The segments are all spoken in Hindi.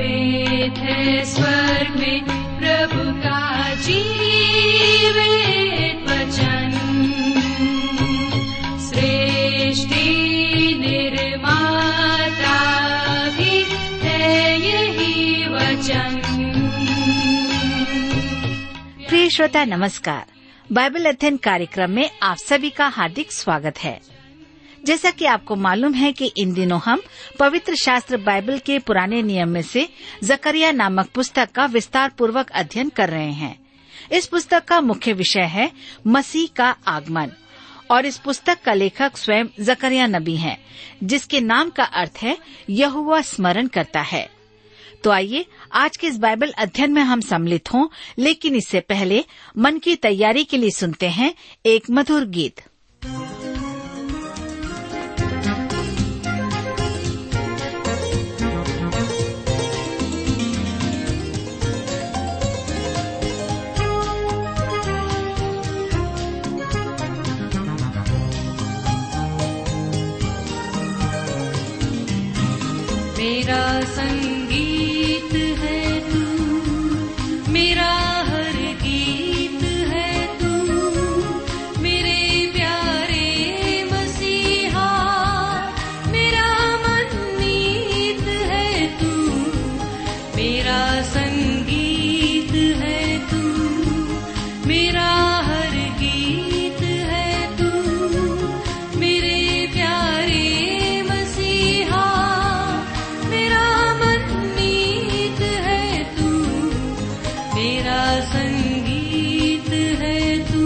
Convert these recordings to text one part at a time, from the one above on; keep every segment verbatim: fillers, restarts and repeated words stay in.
समेत है स्वर्ग में प्रभु का जीवित वचन। सृष्टि निर्माता भी है यही वचन। प्रिय श्रोता नमस्कार। बाइबल अध्ययन कार्यक्रम में आप सभी का हार्दिक स्वागत है। जैसा कि आपको मालूम है कि इन दिनों हम पवित्र शास्त्र बाइबल के पुराने नियम में से जकरिया नामक पुस्तक का विस्तार पूर्वक अध्ययन कर रहे हैं। इस पुस्तक का मुख्य विषय है मसीह का आगमन और इस पुस्तक का लेखक स्वयं जकरिया नबी हैं, जिसके नाम का अर्थ है यहोवा स्मरण करता है। तो आइए आज के इस बाइबल अध्ययन में हम सम्मिलित हों, लेकिन इससे पहले मन की तैयारी के लिए सुनते हैं एक मधुर गीत। मेरा संगीत है तू, मेरा हर गीत है तू, मेरे प्यारे मसीहा, मेरा मनमीत है तू। मेरा संगीत है तू, मेरा हर गीत है तू, मेरे प्यारे संगीत है तू।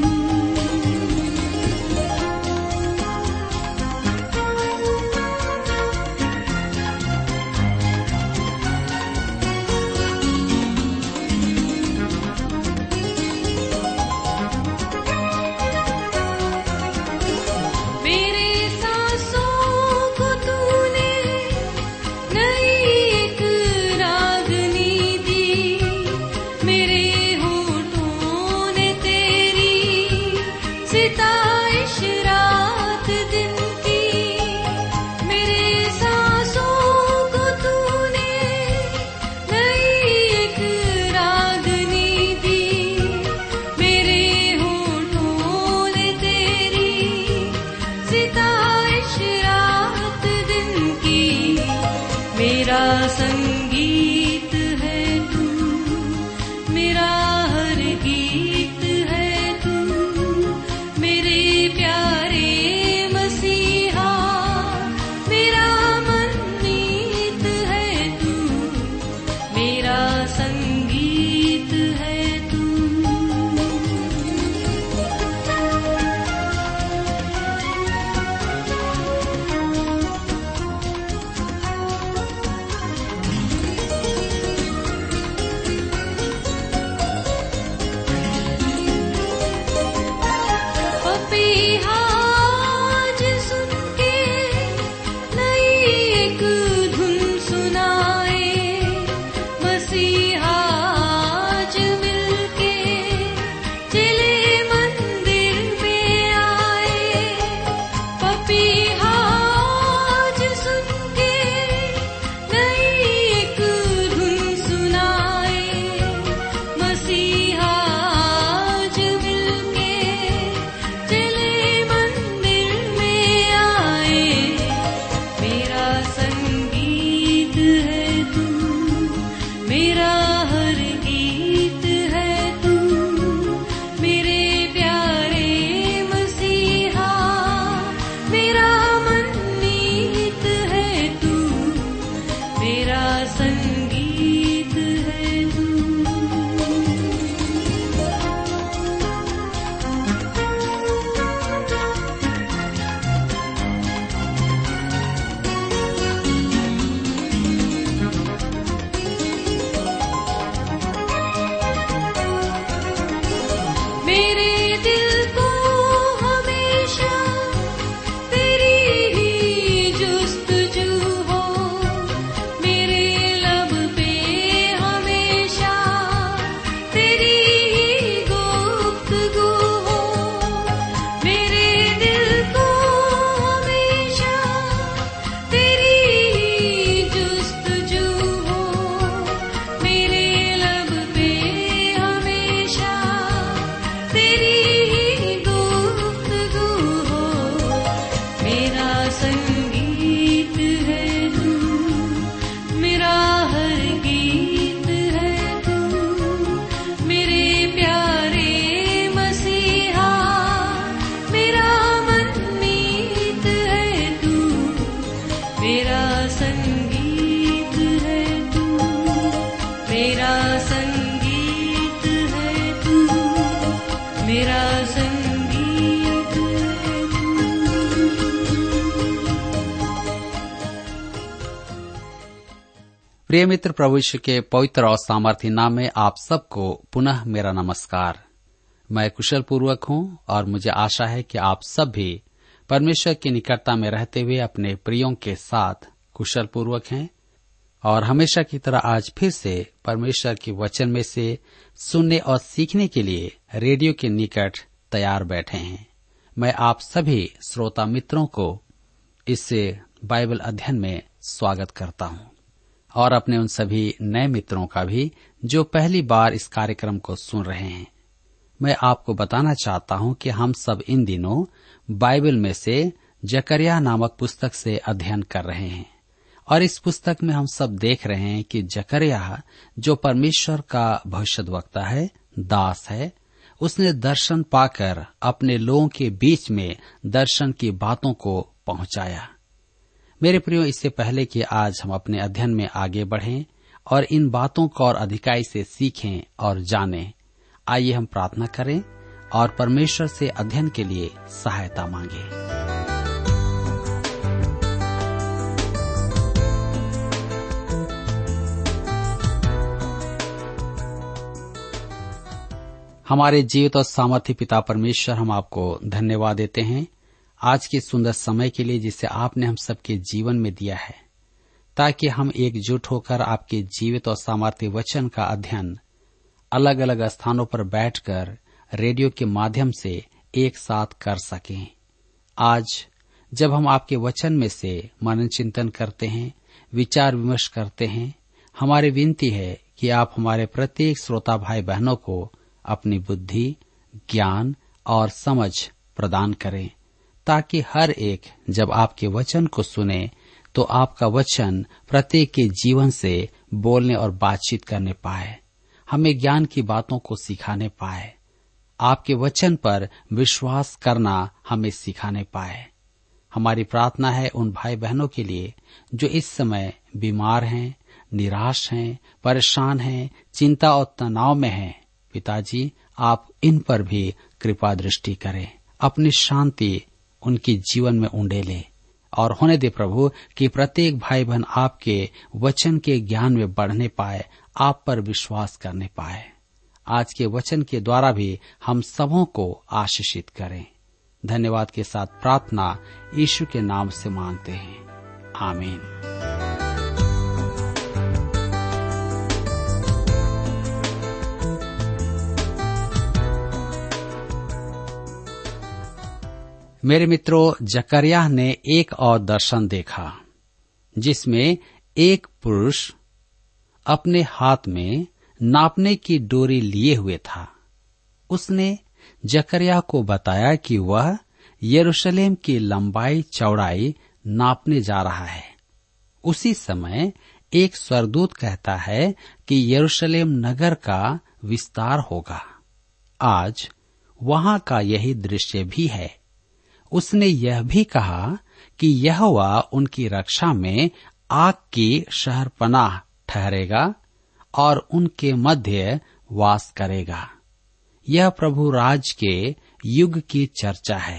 मेरे सांसों को तूने नई एक रागनी दी, मेरे सिताइश रात दिन की। मेरे सांसों को तूने नई एक रागनी दी, मेरे होठों ने तेरी सिताइश रात दिन की। मेरा संगीत है तू, मेरा हर गीत है तू, मेरे प्यारे मसीहा, मेरा मनमीत है तू, मेरा संगीत है तू। आज सुन के नई एक धुन सुनाए, मसीहा आज मिलके चले मंदिर में आए। पपीहा आज सुन के नई एक धुन सुनाए, मसीहा आज मिलके चले मंदिर में आए। मेरा संगीत है तू, मेरा हर गीत है तू, मेरे प्यारे मसीहा, मेरा मनमीत है तू, मेरा संगीत है तू। मेरे दिल को हमेशा तेरी ही जुस्तजू हो, मेरे लब प्रिय मित्र, प्रभु यीशु के पवित्र और सामर्थी नाम में आप सबको पुनः मेरा नमस्कार। मैं कुशल पूर्वक हूँ और मुझे आशा है कि आप सब भी परमेश्वर की निकटता में रहते हुए अपने प्रियों के साथ कुशल पूर्वक हैं और हमेशा की तरह आज फिर से परमेश्वर के वचन में से सुनने और सीखने के लिए रेडियो के निकट तैयार बैठे हैं। मैं आप सभी श्रोता मित्रों को इस बाइबल अध्ययन में स्वागत करता हूँ और अपने उन सभी नए मित्रों का भी जो पहली बार इस कार्यक्रम को सुन रहे हैं। मैं आपको बताना चाहता हूं कि हम सब इन दिनों बाइबल में से जकरिया नामक पुस्तक से अध्ययन कर रहे हैं और इस पुस्तक में हम सब देख रहे हैं कि जकरिया जो परमेश्वर का भविष्यद्वक्ता है, दास है, उसने दर्शन पाकर अपने लोगों के बीच में दर्शन की बातों को पहुंचाया। मेरे प्रियो, इससे पहले कि आज हम अपने अध्ययन में आगे बढ़ें और इन बातों को और अधिकाई से सीखें और जानें, आइए हम प्रार्थना करें और परमेश्वर से अध्ययन के लिए सहायता मांगें। हमारे जीवित और सामर्थ्य पिता परमेश्वर, हम आपको धन्यवाद देते हैं आज के सुंदर समय के लिए जिसे आपने हम सबके जीवन में दिया है, ताकि हम एकजुट होकर आपके जीवित और सामर्थ्य वचन का अध्ययन अलग अलग स्थानों पर बैठकर रेडियो के माध्यम से एक साथ कर सकें। आज जब हम आपके वचन में से मनन चिंतन करते हैं, विचार विमर्श करते हैं, हमारी विनती है कि आप हमारे प्रत्येक श्रोता भाई बहनों को अपनी बुद्धि, ज्ञान और समझ प्रदान करें, ताकि हर एक जब आपके वचन को सुने तो आपका वचन प्रत्येक के जीवन से बोलने और बातचीत करने पाए, हमें ज्ञान की बातों को सिखाने पाए, आपके वचन पर विश्वास करना हमें सिखाने पाए। हमारी प्रार्थना है उन भाई बहनों के लिए जो इस समय बीमार हैं, निराश हैं, परेशान हैं, चिंता और तनाव में हैं। पिताजी, आप इन पर भी कृपा दृष्टि करें, अपनी शांति उनके जीवन में उंडेले और होने दे प्रभु कि प्रत्येक भाई बहन आपके वचन के ज्ञान में बढ़ने पाए, आप पर विश्वास करने पाए। आज के वचन के द्वारा भी हम सबों को आशीषित करें। धन्यवाद के साथ प्रार्थना यीशु के नाम से मांगते हैं, आमीन। मेरे मित्रों, जकरिया ने एक और दर्शन देखा जिसमें एक पुरुष अपने हाथ में नापने की डोरी लिए हुए था। उसने जकरिया को बताया कि वह यरूशलेम की लंबाई चौड़ाई नापने जा रहा है। उसी समय एक स्वर्गदूत कहता है कि यरूशलेम नगर का विस्तार होगा। आज वहां का यही दृश्य भी है। उसने यह भी कहा कि यहोवा उनकी रक्षा में आग की शहरपनाह ठहरेगा और उनके मध्य वास करेगा। यह प्रभु राज के युग की चर्चा है,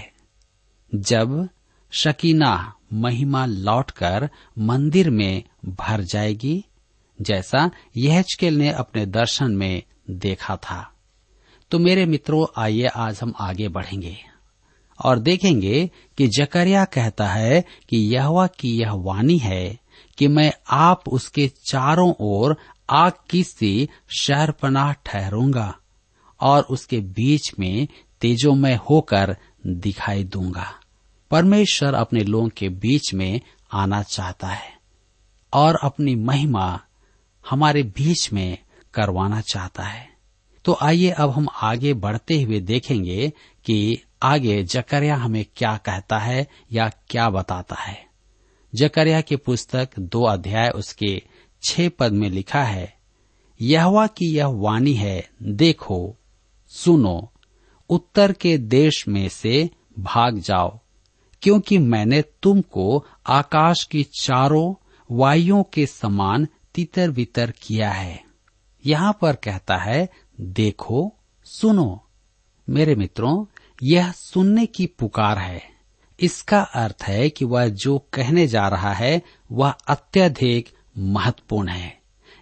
जब शकीना महिमा लौटकर मंदिर में भर जाएगी, जैसा यहेजकेल ने अपने दर्शन में देखा था। तो मेरे मित्रों, आइए आज हम आगे बढ़ेंगे और देखेंगे कि जकरिया कहता है कि यहोवा की यह वाणी है कि मैं आप उसके चारों ओर आग की सी शहरपनाह ठहरूंगा और उसके बीच में तेजोमय होकर दिखाई दूंगा। परमेश्वर अपने लोगों के बीच में आना चाहता है और अपनी महिमा हमारे बीच में करवाना चाहता है। तो आइए अब हम आगे बढ़ते हुए देखेंगे कि आगे जकरिया हमें क्या कहता है या क्या बताता है। जकरिया की पुस्तक दो अध्याय उसके छह पद में लिखा है, यहोवा की यह वाणी है, देखो सुनो, उत्तर के देश में से भाग जाओ, क्योंकि मैंने तुमको आकाश की चारों वायुओं के समान तितर बितर किया है। यहाँ पर कहता है देखो सुनो। मेरे मित्रों, यह सुनने की पुकार है। इसका अर्थ है कि वह जो कहने जा रहा है वह अत्यधिक महत्वपूर्ण है।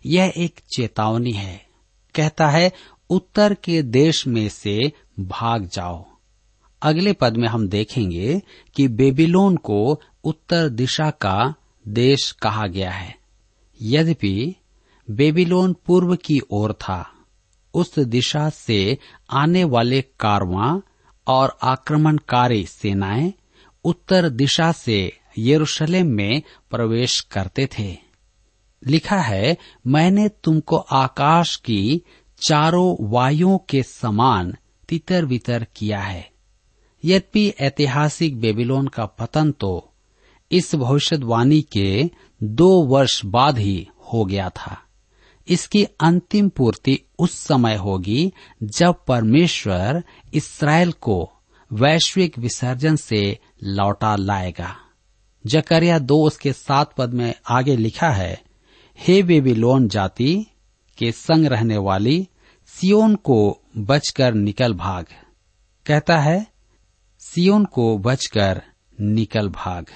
यह एक चेतावनी है। कहता है उत्तर के देश में से भाग जाओ। अगले पद में हम देखेंगे कि बेबीलोन को उत्तर दिशा का देश कहा गया है। यद्यपि बेबीलोन पूर्व की ओर था, उस दिशा से आने वाले कारवां और आक्रमणकारी सेनाएं उत्तर दिशा से यरूशलेम में प्रवेश करते थे। लिखा है, मैंने तुमको आकाश की चारों वायुओं के समान तितर बितर किया है। यद्यपि ऐतिहासिक बेबीलोन का पतन तो इस भविष्यवाणी के दो वर्ष बाद ही हो गया था, इसकी अंतिम पूर्ति उस समय होगी जब परमेश्वर इस्राएल को वैश्विक विसर्जन से लौटा लाएगा। जकरिया दो उसके सात पद में आगे लिखा है, हे बेबीलोन जाति के संग रहने वाली, सियोन को बचकर निकल भाग। कहता है सियोन को बचकर निकल भाग,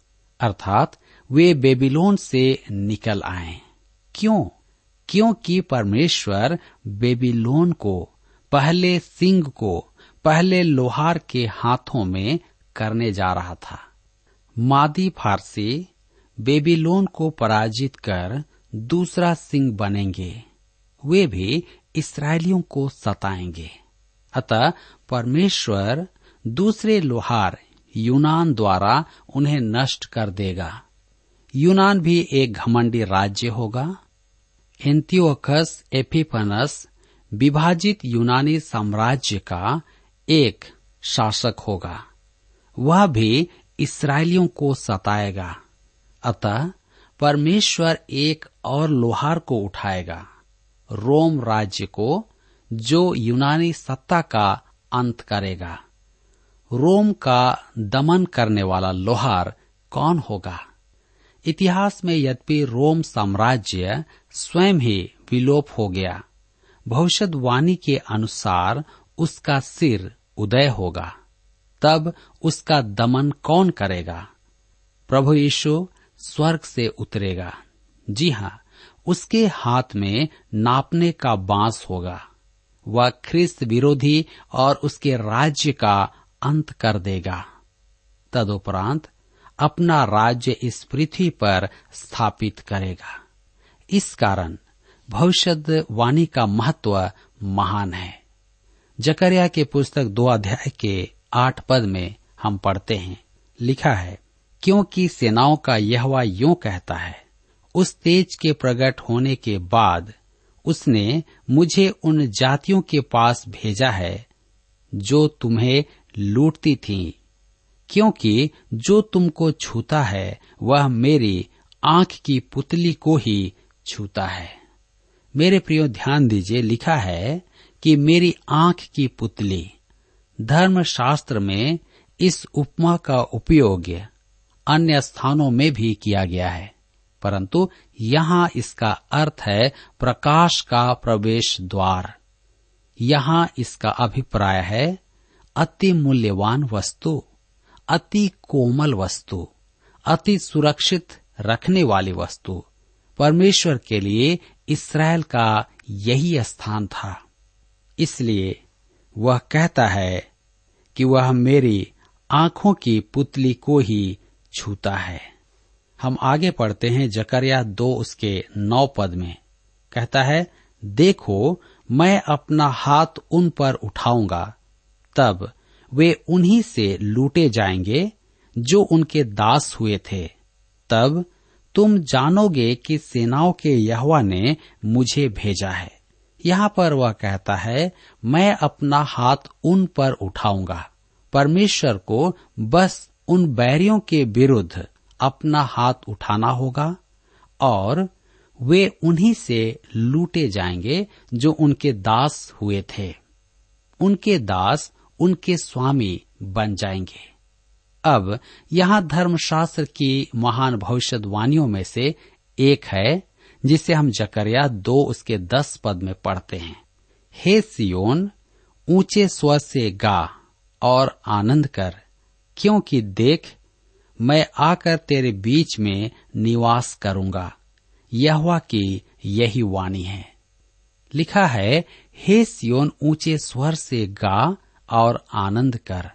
अर्थात वे बेबीलोन से निकल आए। क्यों? क्योंकि परमेश्वर बेबीलोन को, पहले सिंह को, पहले लोहार के हाथों में करने जा रहा था। मादी फारसी बेबीलोन को पराजित कर दूसरा सिंह बनेंगे, वे भी इस्राएलियों को सताएंगे। अतः परमेश्वर दूसरे लोहार यूनान द्वारा उन्हें नष्ट कर देगा। यूनान भी एक घमंडी राज्य होगा। एंटियोकस एपिफनस विभाजित यूनानी साम्राज्य का एक शासक होगा, वह भी इस्राएलियों को सताएगा। अतः परमेश्वर एक और लोहार को उठाएगा, रोम राज्य को, जो यूनानी सत्ता का अंत करेगा। रोम का दमन करने वाला लोहार कौन होगा? इतिहास में यद्यपि रोम साम्राज्य स्वयं ही विलोप हो गया, भविष्यवाणी के अनुसार उसका सिर उदय होगा। तब उसका दमन कौन करेगा? प्रभु यीशु स्वर्ग से उतरेगा। जी हाँ, उसके हाथ में नापने का बांस होगा। वह ख्रिस्त विरोधी और उसके राज्य का अंत कर देगा। तदुपरांत अपना राज्य इस पृथ्वी पर स्थापित करेगा। इस कारण भविष्यवाणी का महत्व महान है। जकरिया के पुस्तक दो अध्याय के आठ पद में हम पढ़ते हैं, लिखा है, क्योंकि सेनाओं का यहोवा यूं कहता है, उस तेज के प्रकट होने के बाद उसने मुझे उन जातियों के पास भेजा है जो तुम्हें लूटती थीं, क्योंकि जो तुमको छूता है वह मेरी आंख की पुतली को ही छूता है। मेरे प्रियो ध्यान दीजिए, लिखा है कि मेरी आंख की पुतली। धर्मशास्त्र में इस उपमा का उपयोग अन्य स्थानों में भी किया गया है, परंतु यहाँ इसका अर्थ है प्रकाश का प्रवेश द्वार। यहाँ इसका अभिप्राय है अति मूल्यवान वस्तु, अति कोमल वस्तु, अति सुरक्षित रखने वाली वस्तु। परमेश्वर के लिए इस्राएल का यही स्थान था। इसलिए वह कहता है कि वह मेरी आंखों की पुतली को ही छूता है। हम आगे पढ़ते हैं जकरिया दो उसके नौ पद में, कहता है, देखो मैं अपना हाथ उन पर उठाऊंगा, तब वे उन्हीं से लूटे जाएंगे जो उनके दास हुए थे। तब तुम जानोगे कि सेनाओं के यहोवा ने मुझे भेजा है। यहाँ पर वह कहता है, मैं अपना हाथ उन पर उठाऊंगा। परमेश्वर को बस उन बैरियों के विरुद्ध अपना हाथ उठाना होगा और वे उन्हीं से लूटे जाएंगे जो उनके दास हुए थे। उनके दास उनके स्वामी बन जाएंगे। अब यहाँ धर्मशास्त्र की महान भविष्यवाणियों में से एक है जिसे हम जकरिया दो उसके दस पद में पढ़ते हैं, हे सियोन, ऊंचे स्वर से गा और आनंद कर, क्योंकि देख मैं आकर तेरे बीच में निवास करूंगा। यहोवा की यही वाणी है। लिखा है, हे सियोन ऊंचे स्वर से गा और आनंद कर।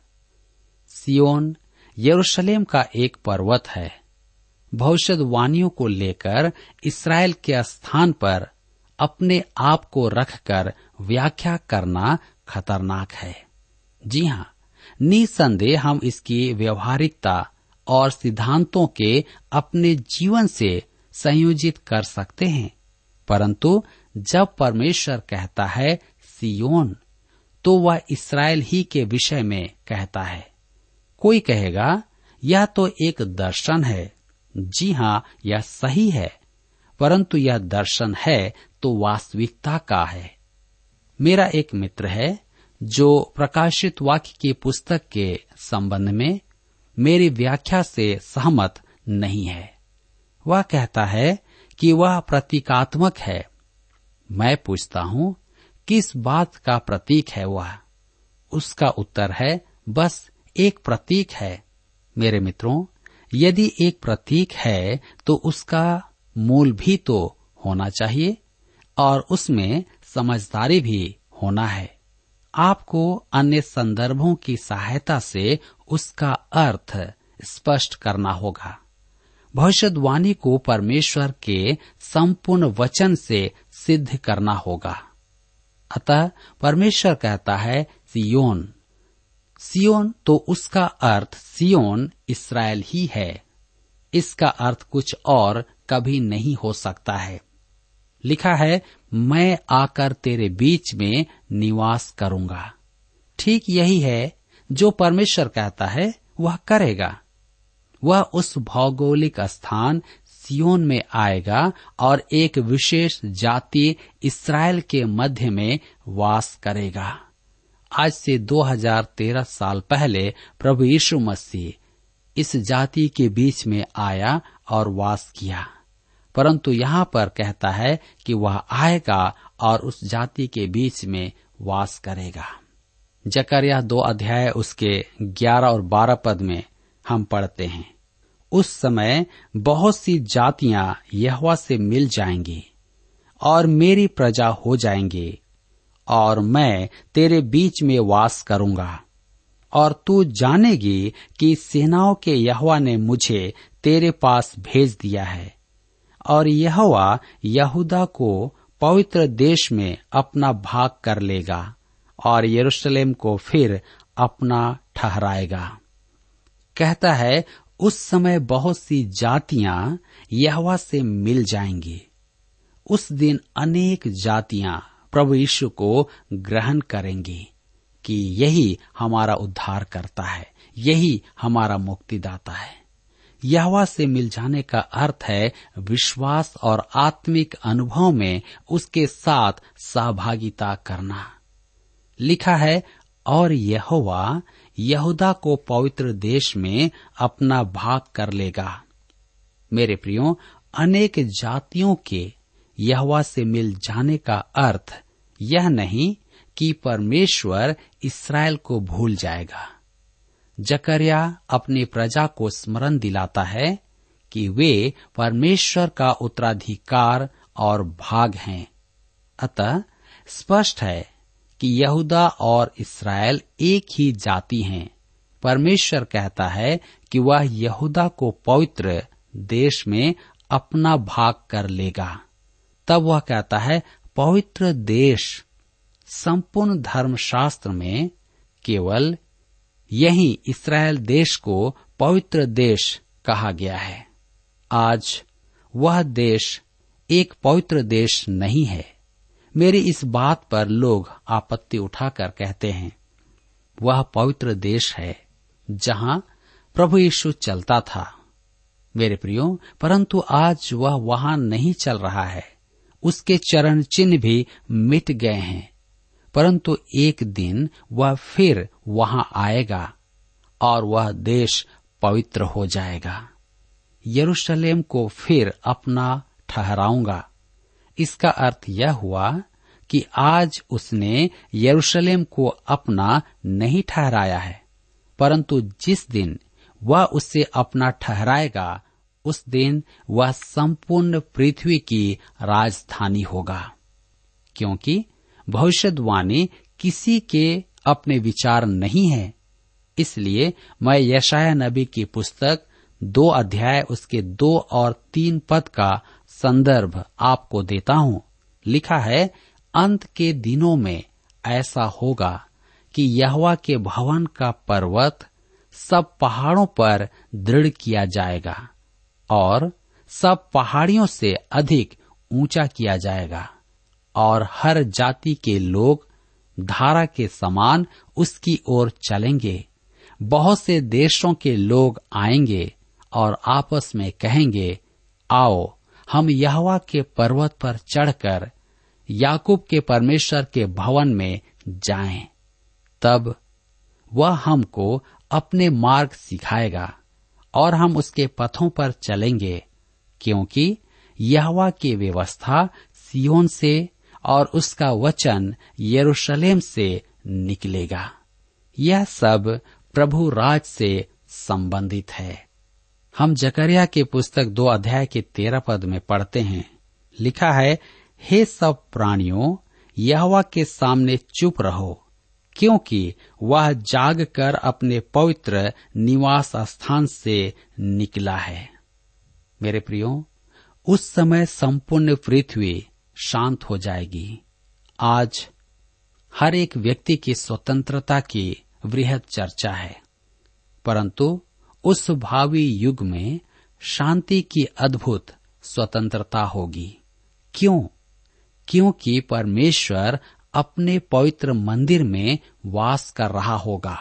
सियोन यरूशलेम का एक पर्वत है। भविष्यवाणियों को लेकर इस्राएल के स्थान पर अपने आप को रखकर व्याख्या करना खतरनाक है। जी हाँ, निसंदेह हम इसकी व्यवहारिकता और सिद्धांतों के अपने जीवन से संयोजित कर सकते हैं, परंतु जब परमेश्वर कहता है सियोन, तो वह इस्राएल ही के विषय में कहता है। कोई कहेगा यह तो एक दर्शन है। जी हाँ, यह सही है, परंतु यह दर्शन है तो वास्तविकता का है। मेरा एक मित्र है जो प्रकाशित वाक्य की पुस्तक के संबंध में मेरी व्याख्या से सहमत नहीं है। वह कहता है कि वह प्रतीकात्मक है। मैं पूछता हूँ, किस बात का प्रतीक है वह? उसका उत्तर है, बस एक प्रतीक है। मेरे मित्रों, यदि एक प्रतीक है तो उसका मूल भी तो होना चाहिए और उसमें समझदारी भी होना है। आपको अन्य संदर्भों की सहायता से उसका अर्थ स्पष्ट करना होगा। भविष्यवाणी को परमेश्वर के संपूर्ण वचन से सिद्ध करना होगा। अतः परमेश्वर कहता है सियोन। सियोन तो उसका अर्थ सियोन इस्राएल ही है। इसका अर्थ कुछ और कभी नहीं हो सकता है। लिखा है, मैं आकर तेरे बीच में निवास करूंगा। ठीक यही है जो परमेश्वर कहता है वह करेगा। वह उस भौगोलिक स्थान सियोन में आएगा और एक विशेष जाति इस्राएल के मध्य में वास करेगा। आज से दो हज़ार तेरह साल पहले प्रभु यीशु मसीह इस जाति के बीच में आया और वास किया, परंतु यहाँ पर कहता है कि वह आएगा और उस जाति के बीच में वास करेगा। जकरिया दो अध्याय उसके ग्यारह और बारह पद में हम पढ़ते हैं, उस समय बहुत सी जातियां यहोवा से मिल जाएंगी और मेरी प्रजा हो जाएंगी, और मैं तेरे बीच में वास करूंगा। और तू जानेगी कि सेनाओं के यहोवा ने मुझे तेरे पास भेज दिया है, और यहोवा यहूदा को पवित्र देश में अपना भाग कर लेगा और यरूशलेम को फिर अपना ठहराएगा। कहता है, उस समय बहुत सी जातियां यहोवा से मिल जाएंगी। उस दिन अनेक जातियां प्रभु यीशु को ग्रहण करेंगी कि यही हमारा उद्धार करता है, यही हमारा मुक्तिदाता है। यहोवा से मिल जाने का अर्थ है विश्वास और आत्मिक अनुभव में उसके साथ सहभागिता करना। लिखा है, और यहोवा यहूदा को पवित्र देश में अपना भाग कर लेगा। मेरे प्रियो, अनेक जातियों के यहोवा से मिल जाने का अर्थ यह नहीं कि परमेश्वर इस्राएल को भूल जाएगा। जकरिया अपनी प्रजा को स्मरण दिलाता है कि वे परमेश्वर का उत्तराधिकार और भाग हैं। अतः स्पष्ट है कि यहूदा और इस्राएल एक ही जाति हैं। परमेश्वर कहता है कि वह यहूदा को पवित्र देश में अपना भाग कर लेगा। तब वह कहता है, पवित्र देश। संपूर्ण धर्मशास्त्र में केवल यही इस्राएल देश को पवित्र देश कहा गया है। आज वह देश एक पवित्र देश नहीं है। मेरी इस बात पर लोग आपत्ति उठाकर कहते हैं, वह पवित्र देश है जहां प्रभु यीशु चलता था। मेरे प्रियो, परंतु आज वह वहां नहीं चल रहा है। उसके चरण चिन्ह भी मिट गए हैं, परंतु एक दिन वह फिर वहां आएगा और वह देश पवित्र हो जाएगा। यरूशलेम को फिर अपना ठहराऊंगा। इसका अर्थ यह हुआ कि आज उसने यरूशलेम को अपना नहीं ठहराया है, परंतु जिस दिन वह उसे अपना ठहराएगा उस दिन वह संपूर्ण पृथ्वी की राजधानी होगा, क्योंकि भविष्यवाणी किसी के अपने विचार नहीं है। इसलिए मैं यशायाह नबी की पुस्तक दो अध्याय उसके दो और तीन पद का संदर्भ आपको देता हूं। लिखा है, अंत के दिनों में ऐसा होगा कि यहोवा के भवन का पर्वत सब पहाड़ों पर दृढ़ किया जाएगा और सब पहाड़ियों से अधिक ऊंचा किया जाएगा, और हर जाति के लोग धारा के समान उसकी ओर चलेंगे। बहुत से देशों के लोग आएंगे और आपस में कहेंगे, आओ हम यहोवा के पर्वत पर चढ़कर याकूब के परमेश्वर के भवन में जाएं। तब वह हमको अपने मार्ग सिखाएगा और हम उसके पथों पर चलेंगे, क्योंकि यहोवा की व्यवस्था सिय्योन से और उसका वचन यरूशलेम से निकलेगा। यह सब प्रभु राज से संबंधित है। हम जकरिया की पुस्तक दो अध्याय के तेरह पद में पढ़ते हैं, लिखा है, हे सब प्राणियों, यहोवा के सामने चुप रहो, क्योंकि वह जाग कर अपने पवित्र निवास स्थान से निकला है। मेरे प्रियो, उस समय संपूर्ण पृथ्वी शांत हो जाएगी। आज हर एक व्यक्ति की स्वतंत्रता की वृहद चर्चा है, परंतु उस भावी युग में शांति की अद्भुत स्वतंत्रता होगी। क्यों? क्योंकि परमेश्वर अपने पवित्र मंदिर में वास कर रहा होगा।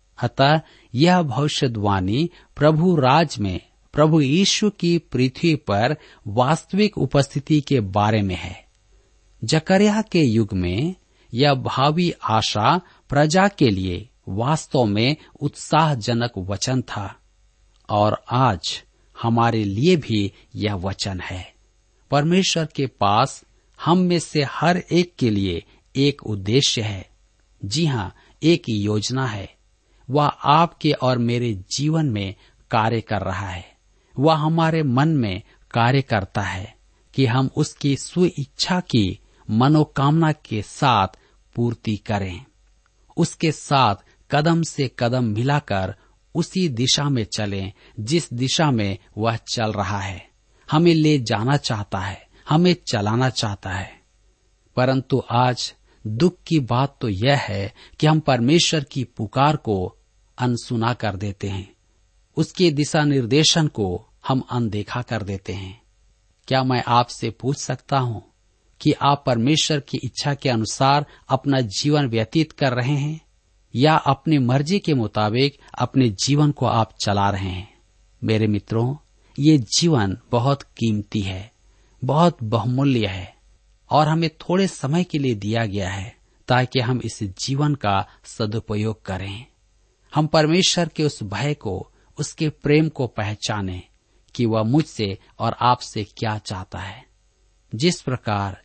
अतः यह भविष्यवाणी प्रभु राज में प्रभु यीशु की पृथ्वी पर वास्तविक उपस्थिति के बारे में है। जकरिया के युग में यह भावी आशा प्रजा के लिए वास्तव में उत्साहजनक वचन था, और आज हमारे लिए भी यह वचन है। परमेश्वर के पास हम में से हर एक के लिए एक उद्देश्य है। जी हाँ, एक योजना है। वह आपके और मेरे जीवन में कार्य कर रहा है। वह हमारे मन में कार्य करता है कि हम उसकी स्वेच्छा की मनोकामना के साथ पूर्ति करें, उसके साथ कदम से कदम मिलाकर उसी दिशा में चलें जिस दिशा में वह चल रहा है, हमें ले जाना चाहता है, हमें चलाना चाहता है। परंतु आज दुख की बात तो यह है कि हम परमेश्वर की पुकार को अनसुना कर देते हैं, उसके दिशा निर्देशन को हम अनदेखा कर देते हैं। क्या मैं आपसे पूछ सकता हूं कि आप परमेश्वर की इच्छा के अनुसार अपना जीवन व्यतीत कर रहे हैं या अपनी मर्जी के मुताबिक अपने जीवन को आप चला रहे हैं? मेरे मित्रों, ये जीवन बहुत कीमती है, बहुत बहुमूल्य है और हमें थोड़े समय के लिए दिया गया है ताकि हम इस जीवन का सदुपयोग करें। हम परमेश्वर के उस भय को, उसके प्रेम को पहचानें कि वह मुझसे और आपसे क्या चाहता है। जिस प्रकार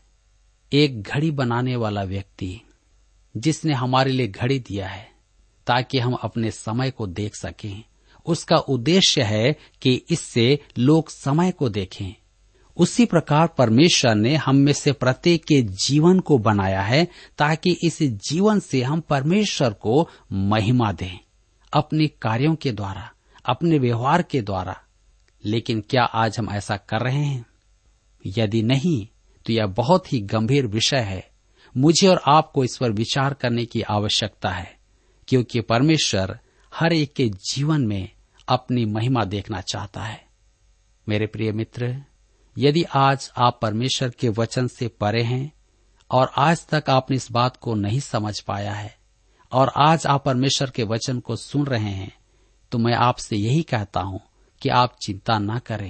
एक घड़ी बनाने वाला व्यक्ति, जिसने हमारे लिए घड़ी दिया है ताकि हम अपने समय को देख सकें, उसका उद्देश्य है कि इससे लोग समय को देखें। उसी प्रकार परमेश्वर ने हम में से प्रत्येक के जीवन को बनाया है ताकि इस जीवन से हम परमेश्वर को महिमा दें, अपने कार्यों के द्वारा, अपने व्यवहार के द्वारा। लेकिन क्या आज हम ऐसा कर रहे हैं? यदि नहीं, तो यह बहुत ही गंभीर विषय है। मुझे और आपको इस पर विचार करने की आवश्यकता है, क्योंकि परमेश्वर हर एक के जीवन में अपनी महिमा देखना चाहता है। मेरे प्रिय मित्र, यदि आज आप परमेश्वर के वचन से परे हैं और आज तक आपने इस बात को नहीं समझ पाया है और आज आप परमेश्वर के वचन को सुन रहे हैं, तो मैं आपसे यही कहता हूं कि आप चिंता न करें,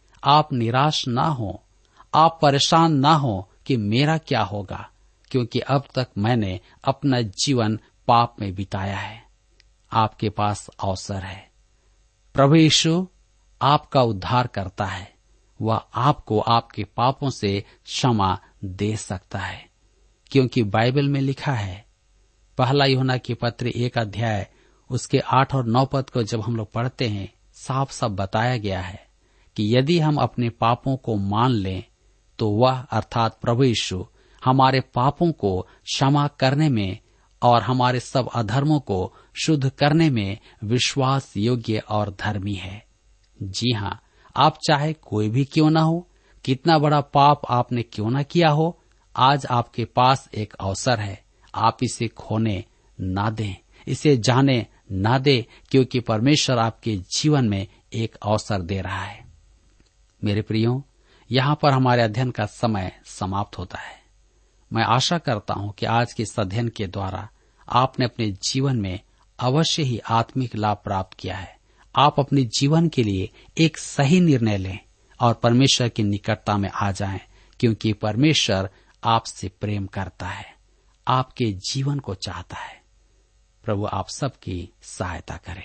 आप निराश न हो, आप परेशान न हो कि मेरा क्या होगा, क्योंकि अब तक मैंने अपना जीवन पाप में बिताया है। आपके पास अवसर है। प्रभु यीशु आपका उद्धार करता है। वह आपको आपके पापों से क्षमा दे सकता है, क्योंकि बाइबल में लिखा है, पहला यूहन्ना की पत्री एक अध्याय उसके आठ और नौ पद को जब हम लोग पढ़ते हैं, साफ साफ बताया गया है कि यदि हम अपने पापों को मान लें तो वह अर्थात प्रभु यीशु हमारे पापों को क्षमा करने में और हमारे सब अधर्मों को शुद्ध करने में विश्वास योग्य और धर्मी है। जी हाँ, आप चाहे कोई भी क्यों न हो, कितना बड़ा पाप आपने क्यों न किया हो, आज आपके पास एक अवसर है। आप इसे खोने ना दें, इसे जाने ना दें, क्योंकि परमेश्वर आपके जीवन में एक अवसर दे रहा है। मेरे प्रियो, यहाँ पर हमारे अध्ययन का समय समाप्त होता है। मैं आशा करता हूँ कि आज के इस अध्ययन के द्वारा आपने अपने जीवन में अवश्य ही आत्मिक लाभ प्राप्त किया है। आप अपने जीवन के लिए एक सही निर्णय लें और परमेश्वर की निकटता में आ जाएं, क्योंकि परमेश्वर आपसे प्रेम करता है, आपके जीवन को चाहता है। प्रभु आप सबकी सहायता करे।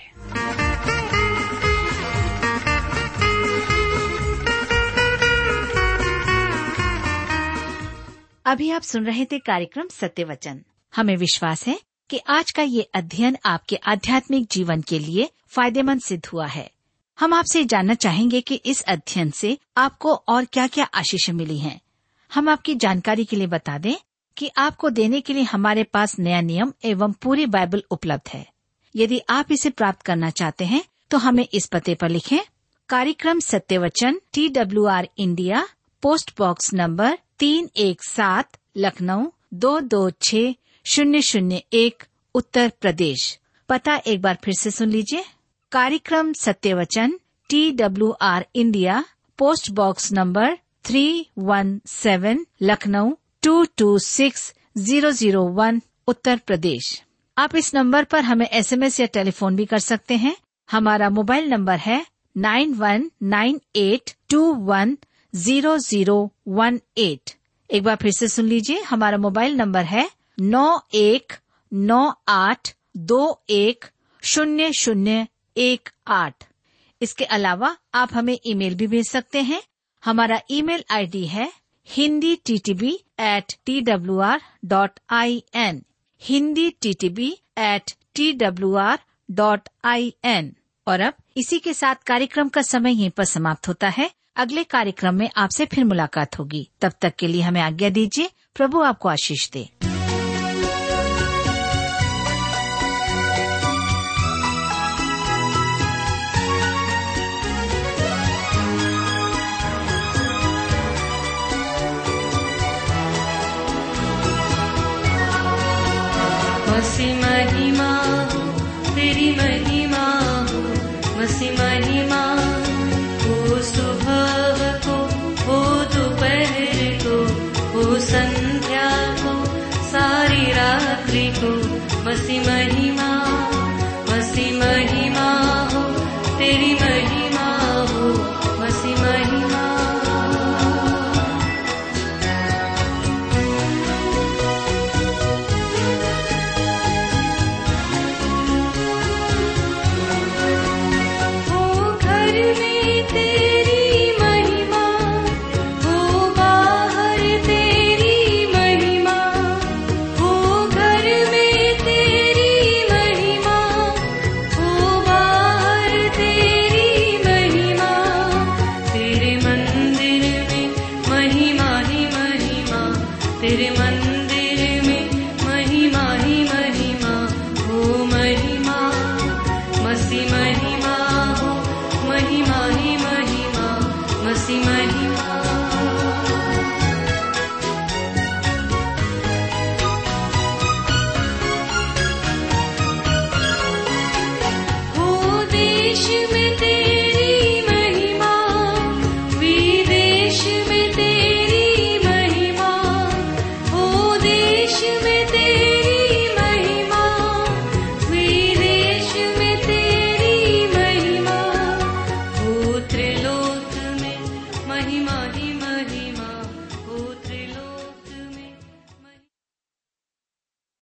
अभी आप सुन रहे थे कार्यक्रम सत्य वचन। हमें विश्वास है कि आज का ये अध्ययन आपके आध्यात्मिक जीवन के लिए फायदेमंद सिद्ध हुआ है। हम आपसे जानना चाहेंगे कि इस अध्ययन से आपको और क्या क्या आशीष मिली हैं। हम आपकी जानकारी के लिए बता दें कि आपको देने के लिए हमारे पास नया नियम एवं पूरी बाइबल उपलब्ध है। यदि आप इसे प्राप्त करना चाहते हैं तो हमें इस पते पर लिखें। कार्यक्रम सत्य वचन, T W R India, post box number तीन एक सात, लखनऊ दो दो छः शून्य शून्य एक, उत्तर प्रदेश। पता एक बार फिर से सुन लीजिए। कार्यक्रम सत्य वचन, T W R India, post box number three one seven, Lucknow two two six zero zero one, Uttar Pradesh. आप इस नंबर पर हमें एसएमएस या टेलीफोन भी कर सकते हैं। हमारा मोबाइल नंबर है nine one nine eight two one zero zero one eight. एक बार फिर से सुन लीजिए। हमारा मोबाइल नंबर है नौ एक नौ आठ दो एक शून्य शून्य एक आठ। इसके अलावा आप हमें ईमेल भी भेज सकते हैं। हमारा ईमेल आईडी है Hindi TTB at T W R dot I N, Hindi TTB at T W R dot I N. और अब इसी के साथ कार्यक्रम का समय यहीं पर समाप्त होता है। अगले कार्यक्रम में आपसे फिर मुलाकात होगी। तब तक के लिए हमें आज्ञा दीजिए। प्रभु आपको आशीष दे। मसी महिमा हो, तेरी महिमा हो, मसी महिमा हो, सुबह को हो, दोपहर को हो, संध्या को, सारी रात्रि को, मसी महिमा, मसी महिमा हो, तेरी महिमा हो, मसी महिमा। तेरे मंदिर में महिमा ही महिमा, तेरे मंदिर